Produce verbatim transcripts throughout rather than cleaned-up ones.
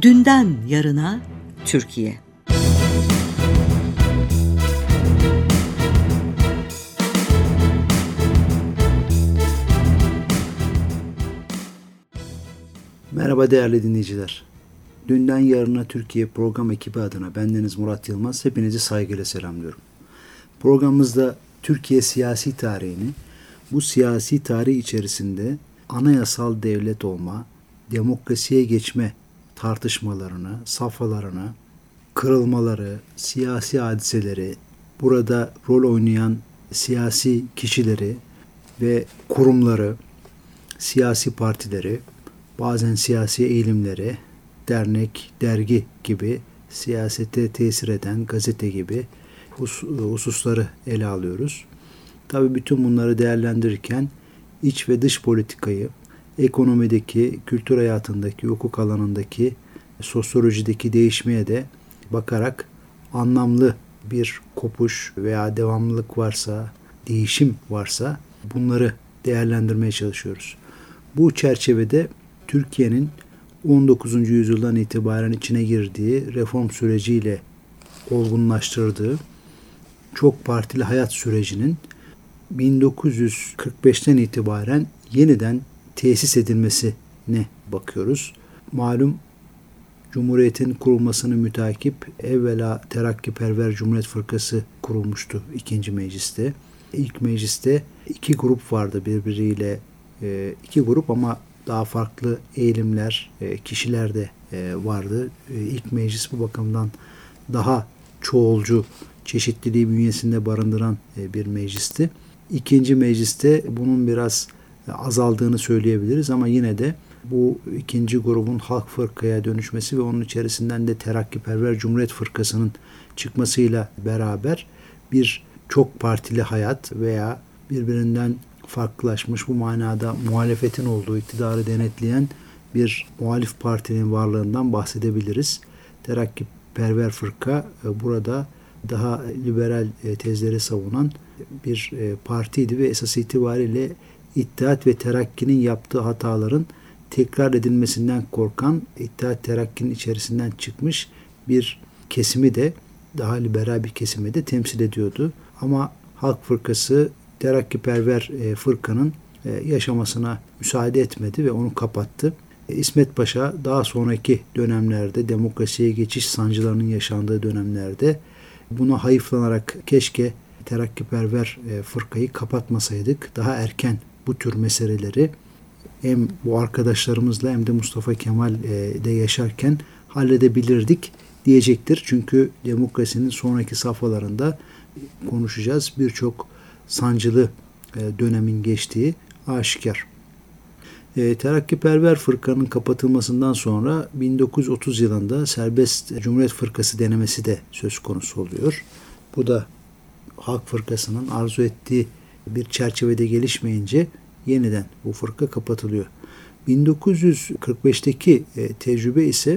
Dünden yarına Türkiye. Merhaba değerli dinleyiciler. Dünden Yarına Türkiye program ekibi adına bendeniz Murat Yılmaz, hepinizi saygıyla selamlıyorum. Programımızda Türkiye siyasi tarihini, bu siyasi tarih içerisinde anayasal devlet olma, demokrasiye geçme tartışmalarını, safhalarını, kırılmaları, siyasi hadiseleri, burada rol oynayan siyasi kişileri ve kurumları, siyasi partileri, bazen siyasi eğilimleri, dernek, dergi gibi siyasete tesir eden gazete gibi hususları ele alıyoruz. Tabii bütün bunları değerlendirirken iç ve dış politikayı, ekonomideki, kültür hayatındaki, hukuk alanındaki, sosyolojideki değişmeye de bakarak anlamlı bir kopuş veya devamlılık varsa, değişim varsa bunları değerlendirmeye çalışıyoruz. Bu çerçevede Türkiye'nin on dokuzuncu yüzyıldan itibaren içine girdiği reform süreciyle olgunlaştırdığı çok partili hayat sürecinin bin dokuz yüz kırk beşten itibaren yeniden tesis edilmesine bakıyoruz. Malum Cumhuriyet'in kurulmasını mütakip evvela Terakkiperver Cumhuriyet Fırkası kurulmuştu ikinci mecliste. İlk mecliste iki grup vardı birbiriyle, iki grup ama daha farklı eğilimler, kişiler de vardı. İlk meclis bu bakımdan daha çoğulcu, çeşitliliği bünyesinde barındıran bir meclisti. İkinci mecliste bunun biraz azaldığını söyleyebiliriz ama yine de bu ikinci grubun Halk Fırka'ya dönüşmesi ve onun içerisinden de Terakkiperver Cumhuriyet Fırkası'nın çıkmasıyla beraber bir çok partili hayat veya birbirinden farklılaşmış, bu manada muhalefetin olduğu, iktidarı denetleyen bir muhalif partinin varlığından bahsedebiliriz. Terakkiperver Fırka burada daha liberal tezleri savunan bir partiydi ve esas itibariyle İttihat ve Terakki'nin yaptığı hataların tekrar edilmesinden korkan, İttihat Terakki'nin içerisinden çıkmış bir kesimi de, daha liberal bir kesimi de temsil ediyordu. Ama Halk Fırkası Terakkiperver Fırka'nın yaşamasına müsaade etmedi ve onu kapattı. İsmet Paşa daha sonraki dönemlerde, demokrasiye geçiş sancılarının yaşandığı dönemlerde buna hayıflanarak keşke Terakkiperver Fırka'yı kapatmasaydık, daha erken bu tür meseleleri hem bu arkadaşlarımızla hem de Mustafa Kemal'de yaşarken halledebilirdik diyecektir. Çünkü demokrasinin sonraki safhalarında konuşacağız. Birçok sancılı dönemin geçtiği aşikar. Terakkiperver Fırka'nın kapatılmasından sonra bin dokuz yüz otuz yılında Serbest Cumhuriyet Fırkası denemesi de söz konusu oluyor. Bu da Halk Fırkası'nın arzu ettiği bir çerçevede gelişmeyince yeniden bu fırka kapatılıyor. bin dokuz yüz kırk beşteki tecrübe ise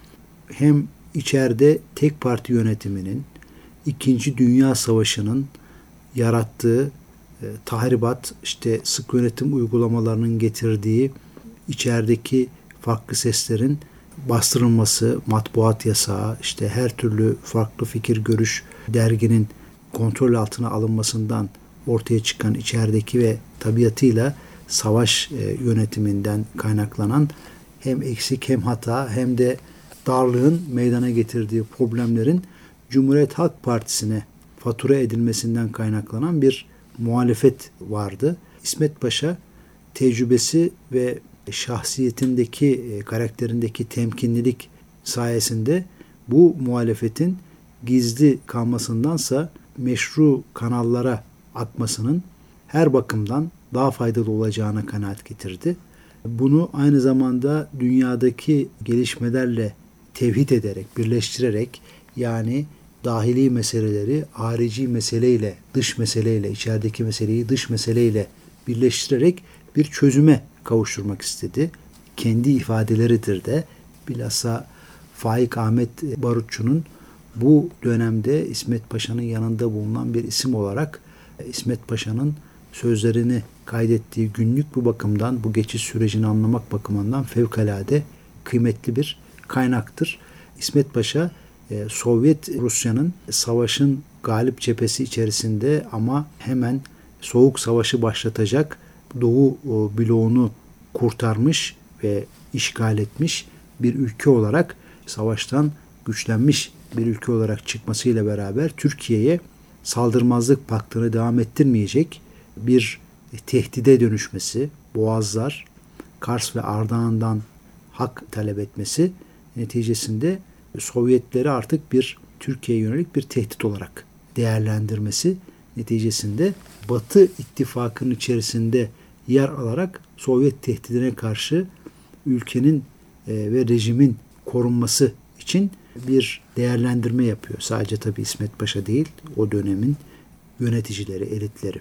hem içeride tek parti yönetiminin, İkinci Dünya Savaşı'nın yarattığı e, tahribat, işte sık yönetim uygulamalarının getirdiği içerideki farklı seslerin bastırılması, matbuat yasağı, işte her türlü farklı fikir, görüş, derginin kontrol altına alınmasından ortaya çıkan içerideki ve tabiatıyla savaş e, yönetiminden kaynaklanan hem eksik hem hata hem de darlığın meydana getirdiği problemlerin Cumhuriyet Halk Partisi'ne fatura edilmesinden kaynaklanan bir muhalefet vardı. İsmet Paşa tecrübesi ve şahsiyetindeki, karakterindeki temkinlilik sayesinde bu muhalefetin gizli kalmasındansa meşru kanallara akmasının her bakımdan daha faydalı olacağına kanaat getirdi. Bunu aynı zamanda dünyadaki gelişmelerle tevhid ederek, birleştirerek, yani dahili meseleleri harici meseleyle, dış meseleyle, içerideki meseleyi dış meseleyle birleştirerek bir çözüme kavuşturmak istedi. Kendi ifadeleridir de bilhassa Faik Ahmet Barutçu'nun bu dönemde İsmet Paşa'nın yanında bulunan bir isim olarak İsmet Paşa'nın sözlerini kaydettiği günlük bu bakımdan, bu geçiş sürecini anlamak bakımından fevkalade kıymetli bir kaynaktır. İsmet Paşa e, Sovyet Rusya'nın savaşın galip cephesi içerisinde ama hemen Soğuk Savaşı başlatacak Doğu bloğunu kurtarmış ve işgal etmiş bir ülke olarak, savaştan güçlenmiş bir ülke olarak çıkmasıyla beraber Türkiye'ye saldırmazlık paktını devam ettirmeyecek bir tehdide dönüşmesi, Boğazlar, Kars ve Ardahan'dan hak talep etmesi neticesinde Sovyetleri artık bir Türkiye'ye yönelik bir tehdit olarak değerlendirmesi neticesinde Batı ittifakının içerisinde yer alarak Sovyet tehdidine karşı ülkenin e, ve rejimin korunması için bir değerlendirme yapıyor. Sadece tabii İsmet Paşa değil, o dönemin yöneticileri, elitleri.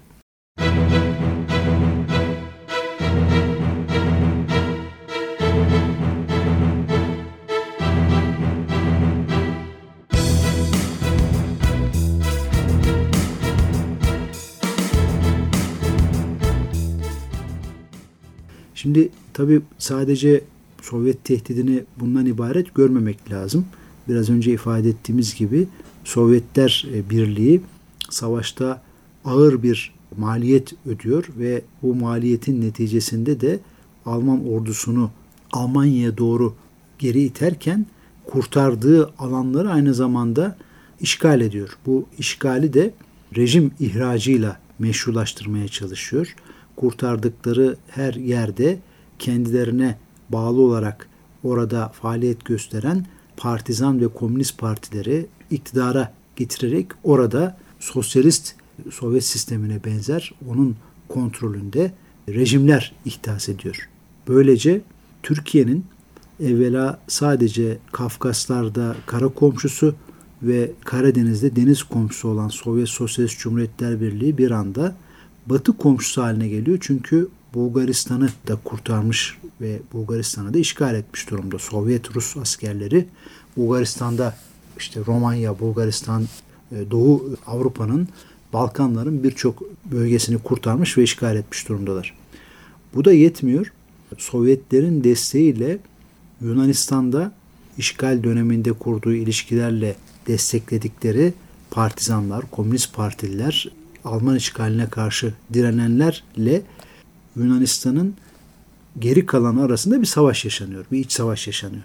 Şimdi tabii sadece Sovyet tehdidini bundan ibaret görmemek lazım. Biraz önce ifade ettiğimiz gibi Sovyetler Birliği savaşta ağır bir maliyet ödüyor ve bu maliyetin neticesinde de Alman ordusunu Almanya'ya doğru geri iterken kurtardığı alanları aynı zamanda işgal ediyor. Bu işgali de rejim ihracıyla meşrulaştırmaya çalışıyor. Kurtardıkları her yerde kendilerine bağlı olarak orada faaliyet gösteren partizan ve komünist partileri iktidara getirerek orada sosyalist Sovyet sistemine benzer onun kontrolünde rejimler ihdas ediyor. Böylece Türkiye'nin evvela sadece Kafkaslar'da kara komşusu ve Karadeniz'de deniz komşusu olan Sovyet Sosyalist Cumhuriyetler Birliği bir anda Batı komşusu haline geliyor. Çünkü Bulgaristan'ı da kurtarmış ve Bulgaristan'ı da işgal etmiş durumda. Sovyet Rus askerleri Bulgaristan'da işte Romanya, Bulgaristan, Doğu Avrupa'nın, Balkanların birçok bölgesini kurtarmış ve işgal etmiş durumdalar. Bu da yetmiyor. Sovyetlerin desteğiyle Yunanistan'da işgal döneminde kurduğu ilişkilerle destekledikleri partizanlar, komünist partililer, Alman işgaline karşı direnenlerle Yunanistan'ın geri kalanı arasında bir savaş yaşanıyor. Bir iç savaş yaşanıyor.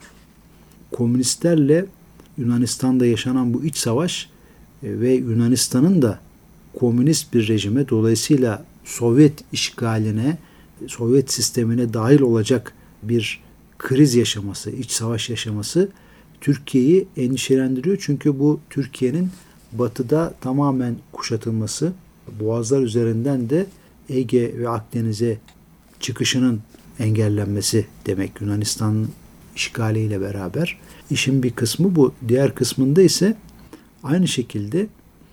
Komünistlerle Yunanistan'da yaşanan bu iç savaş ve Yunanistan'ın da komünist bir rejime, dolayısıyla Sovyet işgaline, Sovyet sistemine dahil olacak bir kriz yaşaması, iç savaş yaşaması Türkiye'yi endişelendiriyor. Çünkü bu Türkiye'nin batıda tamamen kuşatılması, Boğazlar üzerinden de Ege ve Akdeniz'e çıkışının engellenmesi demek Yunanistan işgaliyle beraber. İşin bir kısmı bu. Diğer kısmında ise aynı şekilde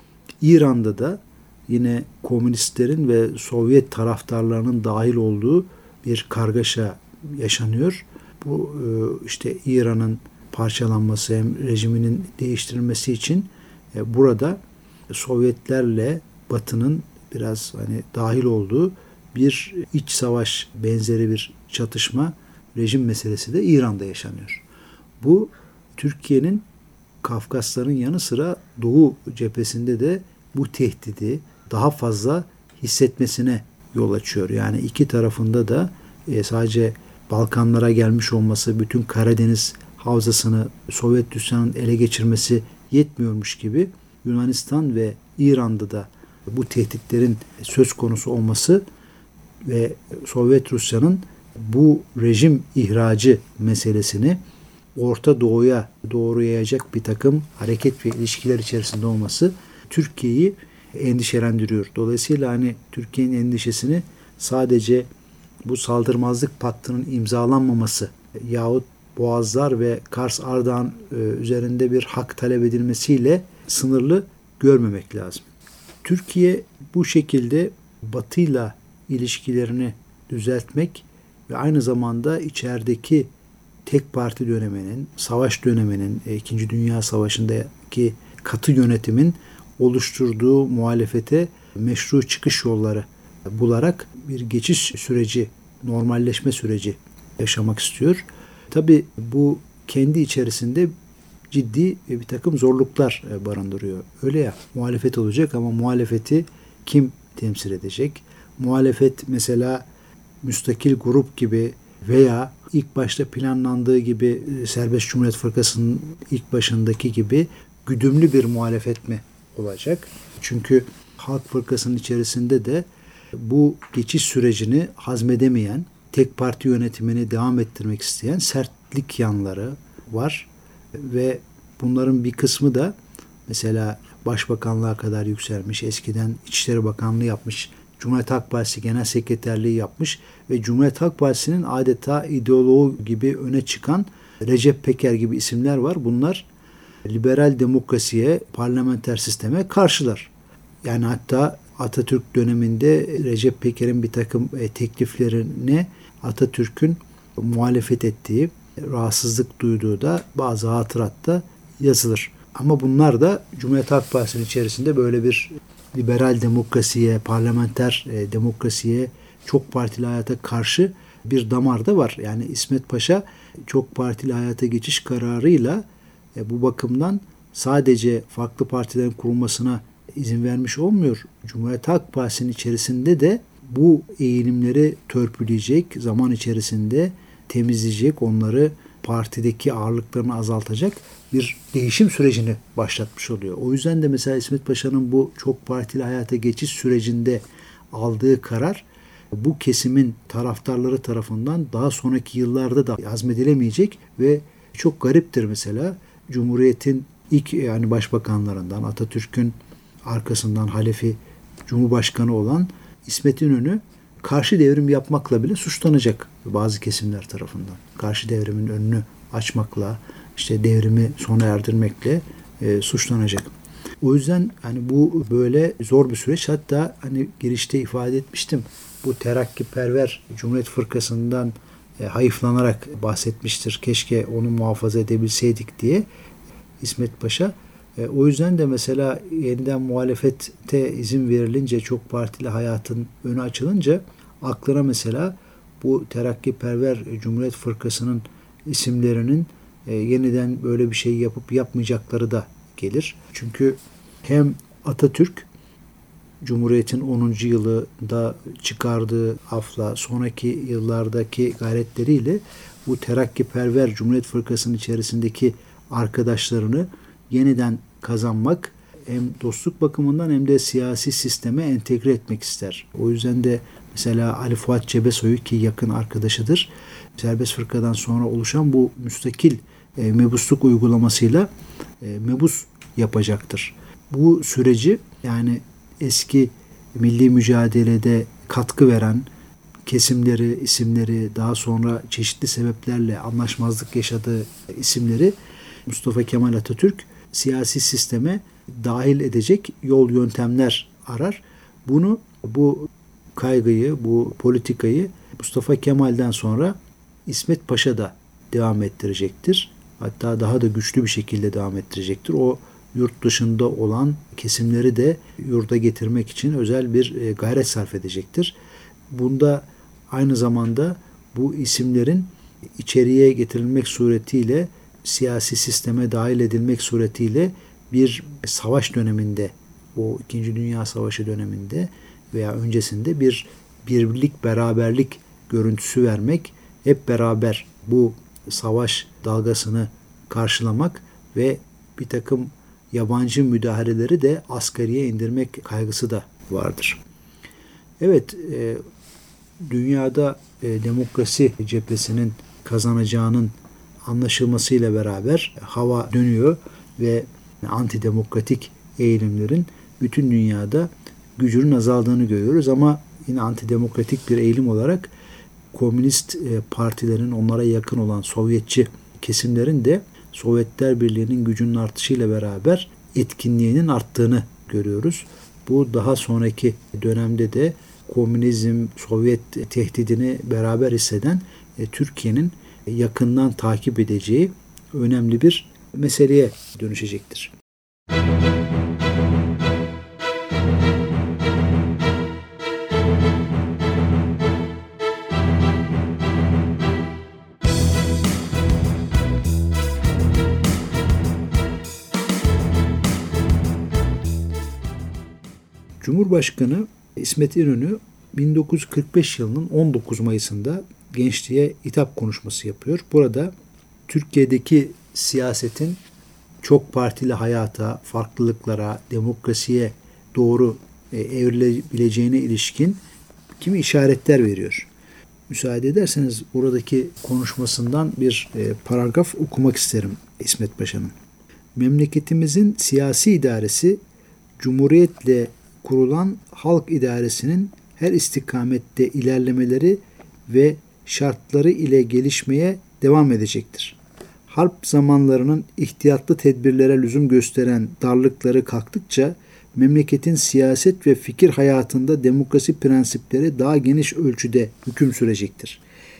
İran'da da yine komünistlerin ve Sovyet taraftarlarının dahil olduğu bir kargaşa yaşanıyor. Bu işte İran'ın parçalanması hem rejiminin değiştirilmesi için burada Sovyetlerle Batı'nın biraz hani dahil olduğu bir iç savaş benzeri bir çatışma, rejim meselesi de İran'da yaşanıyor. Bu Türkiye'nin Kafkasların yanı sıra Doğu cephesinde de bu tehdidi daha fazla hissetmesine yol açıyor. Yani iki tarafında da sadece Balkanlara gelmiş olması, bütün Karadeniz havzasını Sovyet Rusya'nın ele geçirmesi yetmiyormuş gibi Yunanistan ve İran'da da bu tehditlerin söz konusu olması ve Sovyet Rusya'nın bu rejim ihracı meselesini Orta Doğu'ya doğru yayacak bir takım hareket ve ilişkiler içerisinde olması Türkiye'yi endişelendiriyor. Dolayısıyla hani Türkiye'nin endişesini sadece bu saldırmazlık paktının imzalanmaması yahut Boğazlar ve Kars Ardahan üzerinde bir hak talep edilmesiyle sınırlı görmemek lazım. Türkiye bu şekilde Batı'yla ilişkilerini düzeltmek ve aynı zamanda içerideki tek parti döneminin, savaş döneminin, İkinci Dünya Savaşı'ndaki katı yönetimin oluşturduğu muhalefete meşru çıkış yolları bularak bir geçiş süreci, normalleşme süreci yaşamak istiyor. Tabii bu kendi içerisinde ciddi bir takım zorluklar barındırıyor. Öyle ya, muhalefet olacak ama muhalefeti kim temsil edecek? Muhalefet mesela müstakil grup gibi veya ilk başta planlandığı gibi Serbest Cumhuriyet Fırkası'nın ilk başındaki gibi güdümlü bir muhalefet mi olacak? Çünkü Halk Fırkası'nın içerisinde de bu geçiş sürecini hazmedemeyen, tek parti yönetimini devam ettirmek isteyen sertlik yanları var ve bunların bir kısmı da mesela başbakanlığa kadar yükselmiş, eskiden İçişleri Bakanlığı yapmış, Cumhuriyet Halk Partisi Genel Sekreterliği yapmış ve Cumhuriyet Halk Partisi'nin adeta ideoloğu gibi öne çıkan Recep Peker gibi isimler var. Bunlar liberal demokrasiye, parlamenter sisteme karşılar. Yani hatta Atatürk döneminde Recep Peker'in bir takım tekliflerine Atatürk'ün muhalefet ettiği, rahatsızlık duyduğu da bazı hatıratta yazılır. Ama bunlar da Cumhuriyet Halk Partisi'nin içerisinde böyle bir liberal demokrasiye, parlamenter demokrasiye, çok partili hayata karşı bir damar da var. Yani İsmet Paşa çok partili hayata geçiş kararıyla bu bakımdan sadece farklı partilerin kurulmasına izin vermiş olmuyor. Cumhuriyet Halk Partisi'nin içerisinde de bu eğilimleri törpüleyecek, zaman içerisinde temizleyecek, onları partideki ağırlıklarını azaltacak bir değişim sürecini başlatmış oluyor. O yüzden de mesela İsmet Paşa'nın bu çok partili hayata geçiş sürecinde aldığı karar bu kesimin taraftarları tarafından daha sonraki yıllarda da hazmedilemeyecek ve çok gariptir mesela. Cumhuriyet'in ilk yani başbakanlarından, Atatürk'ün arkasından halefi Cumhurbaşkanı olan İsmet İnönü karşı devrim yapmakla bile suçlanacak bazı kesimler tarafından. Karşı devrimin önünü açmakla, işte devrimi sona erdirmekle e, suçlanacak. O yüzden hani bu böyle zor bir süreç. Hatta hani girişte ifade etmiştim. Bu terakkiperver Cumhuriyet Fırkası'ndan e, hayıflanarak bahsetmiştir. Keşke onu muhafaza edebilseydik diye İsmet Paşa. E, o yüzden de mesela yeniden muhalefete izin verilince, çok partili hayatın önü açılınca aklına mesela bu terakkiperver Cumhuriyet Fırkası'nın isimlerinin e, yeniden böyle bir şey yapıp yapmayacakları da gelir. Çünkü hem Atatürk Cumhuriyet'in onuncu yılında çıkardığı afla sonraki yıllardaki gayretleriyle bu terakkiperver Cumhuriyet Fırkası'nın içerisindeki arkadaşlarını yeniden kazanmak hem dostluk bakımından hem de siyasi sisteme entegre etmek ister. O yüzden de mesela Ali Fuat Cebesoy'u, ki yakın arkadaşıdır, Serbest Fırka'dan sonra oluşan bu müstakil e, mebusluk uygulamasıyla e, mebus yapacaktır. Bu süreci yani eski milli mücadelede katkı veren kesimleri, isimleri, daha sonra çeşitli sebeplerle anlaşmazlık yaşadığı isimleri Mustafa Kemal Atatürk siyasi sisteme dahil edecek yol yöntemler arar. Bunu, bu kaygıyı, bu politikayı Mustafa Kemal'den sonra İsmet Paşa da devam ettirecektir. Hatta daha da güçlü bir şekilde devam ettirecektir. O yurt dışında olan kesimleri de yurda getirmek için özel bir gayret sarf edecektir. Bunda aynı zamanda bu isimlerin içeriye getirilmek suretiyle, siyasi sisteme dahil edilmek suretiyle bir savaş döneminde, o İkinci Dünya Savaşı döneminde veya öncesinde bir birlik, beraberlik görüntüsü vermek, hep beraber bu savaş dalgasını karşılamak ve bir takım yabancı müdahaleleri de asgariye indirmek kaygısı da vardır. Evet, e, dünyada e, demokrasi cephesinin kazanacağının anlaşılmasıyla beraber hava dönüyor ve antidemokratik eğilimlerin bütün dünyada gücünün azaldığını görüyoruz. Ama yine antidemokratik bir eğilim olarak komünist partilerin, onlara yakın olan Sovyetçi kesimlerin de Sovyetler Birliği'nin gücünün artışıyla beraber etkinliğinin arttığını görüyoruz. Bu daha sonraki dönemde de komünizm, Sovyet tehdidini beraber hisseden e, Türkiye'nin yakından takip edeceği önemli bir meseleye dönüşecektir. Cumhurbaşkanı İsmet İnönü bin dokuz yüz kırk beş yılının on dokuz Mayıs'ında gençliğe hitap konuşması yapıyor. Burada Türkiye'deki siyasetin çok partili hayata, farklılıklara, demokrasiye doğru evrilebileceğine ilişkin kimi işaretler veriyor. Müsaade ederseniz buradaki konuşmasından bir paragraf okumak isterim İsmet Paşa'nın. Memleketimizin siyasi idaresi, Cumhuriyetle kurulan halk idaresinin her istikamette ilerlemeleri ve şartları ile gelişmeye devam edecektir. Harp zamanlarının ihtiyatlı tedbirlere lüzum gösteren darlıkları kalktıkça memleketin siyaset ve fikir hayatında demokrasi prensipleri daha geniş ölçüde hüküm sürecektir.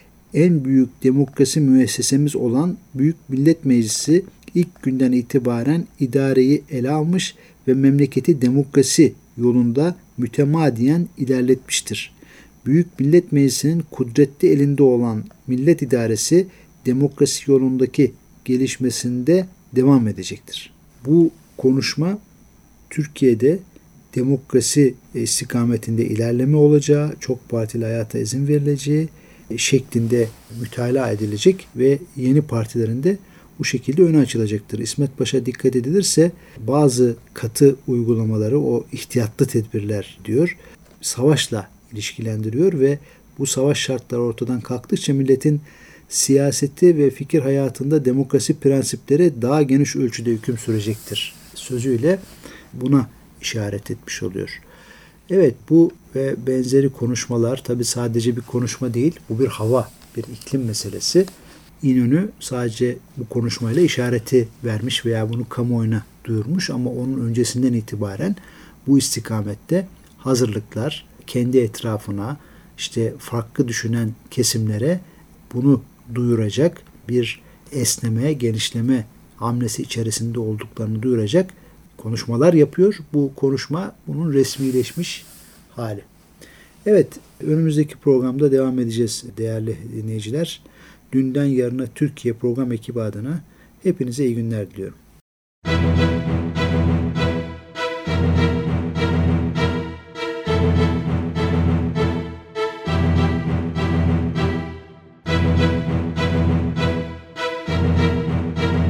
En büyük demokrasi müessesemiz olan Büyük Millet Meclisi ilk günden itibaren idareyi ele almış ve memleketi demokrasi yolunda mütemadiyen ilerletmiştir. Büyük Millet Meclisi'nin kudretli elinde olan millet idaresi demokrasi yolundaki gelişmesinde devam edecektir. Bu konuşma Türkiye'de demokrasi istikametinde ilerleme olacağı, çok partili hayata izin verileceği şeklinde mütalaa edilecek ve yeni partilerin de bu şekilde öne açılacaktır. İsmet Paşa dikkat edilirse bazı katı uygulamaları, o ihtiyatlı tedbirler diyor, savaşla ilişkilendiriyor ve bu savaş şartları ortadan kalktıkça milletin siyaseti ve fikir hayatında demokrasi prensipleri daha geniş ölçüde hüküm sürecektir sözüyle buna işaret etmiş oluyor. Evet, bu ve benzeri konuşmalar tabii sadece bir konuşma değil, bu bir hava, bir iklim meselesi. İnönü sadece bu konuşmayla işareti vermiş veya bunu kamuoyuna duyurmuş ama onun öncesinden itibaren bu istikamette hazırlıklar, kendi etrafına, işte farklı düşünen kesimlere bunu duyuracak bir esneme, genişleme hamlesi içerisinde olduklarını duyuracak konuşmalar yapıyor. Bu konuşma bunun resmileşmiş hali. Evet, önümüzdeki programda devam edeceğiz değerli dinleyiciler. Dünden Yarına Türkiye program ekibi adına hepinize iyi günler diliyorum.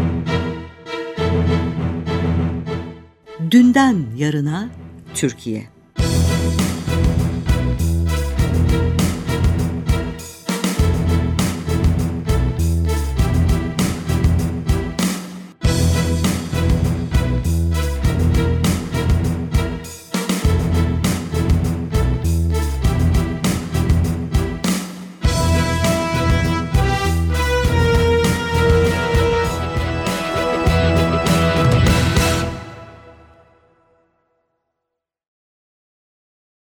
Dünden Yarına Türkiye.